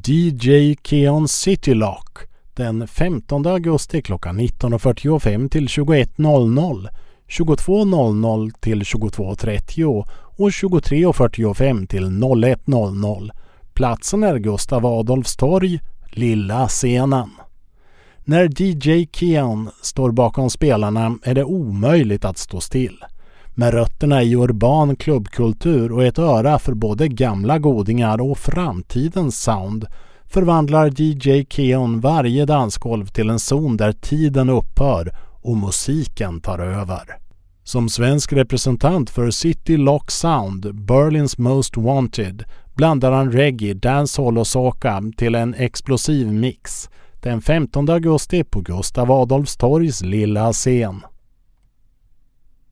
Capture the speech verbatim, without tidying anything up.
D J Keon City Lock den femtonde augusti klockan nitton fyrtiofem till tjugoett noll noll, tjugotvå noll noll till tjugotvå trettio och tjugotre fyrtiofem till noll ett noll noll. Platsen är Gustav Adolfs torg, Lilla scenen. När D J Keon står bakom spelarna är det omöjligt att stå still. Med rötterna i urban klubbkultur och ett öra för både gamla godingar och framtidens sound förvandlar D J Keon varje dansgolv till en zon där tiden upphör och musiken tar över. Som svensk representant för City Lock Sound, Berlin's Most Wanted, blandar han reggae, dancehall och soca till en explosiv mix den femtonde augusti på Gustav Adolfs torgs Lilla scen.